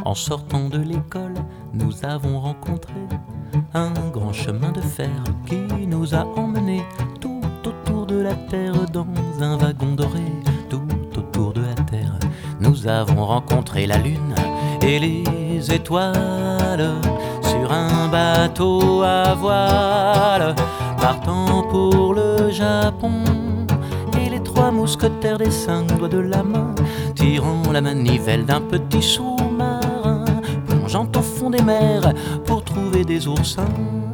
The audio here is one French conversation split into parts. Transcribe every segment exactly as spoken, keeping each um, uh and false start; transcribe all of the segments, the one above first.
En sortant de l'école, nous avons rencontré un grand chemin de fer qui nous a emmenés tout autour de la terre dans un wagon doré. Tout autour de la terre, nous avons rencontré la lune et les étoiles sur un bateau à voile partant pour le Japon. Et les trois mousquetaires des cinq doigts de la main tirant la manivelle d'un petit sous-marin plongeant au fond des mers pour trouver des oursins.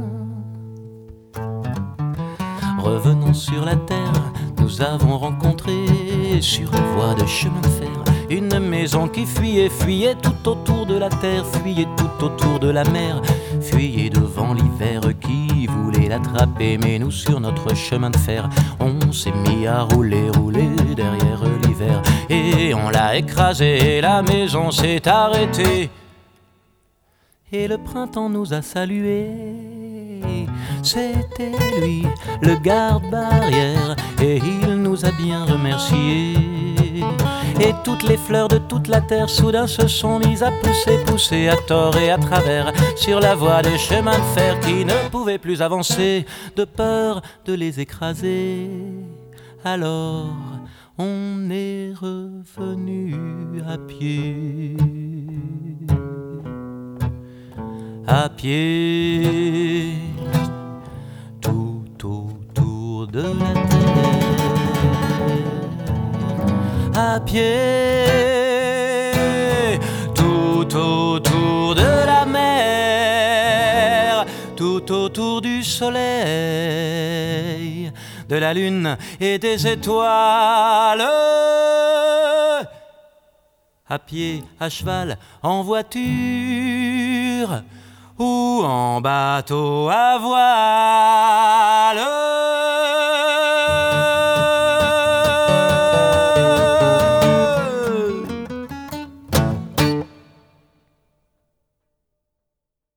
Revenant sur la terre, nous avons rencontré sur une voie de chemin de fer une maison qui fuyait, fuyait tout autour de la terre, fuyait tout autour de la mer, fuyait devant l'hiver qui voulait l'attraper. Mais nous sur notre chemin de fer, on s'est mis à rouler, rouler derrière l'hiver et on l'a écrasé et la maison s'est arrêtée. Et le printemps nous a salués, c'était lui, le garde-barrière, et il nous a bien remerciés. Et toutes les fleurs de toute la terre soudain se sont mises à pousser, pousser à tort et à travers sur la voie des chemins de fer qui ne pouvaient plus avancer de peur de les écraser. Alors on est revenu à pied. À pied, tout autour de la terre. À pied, tout autour de la mer, tout autour du soleil, de la lune et des étoiles. À pied, à cheval, en voiture ou en bateau à voile.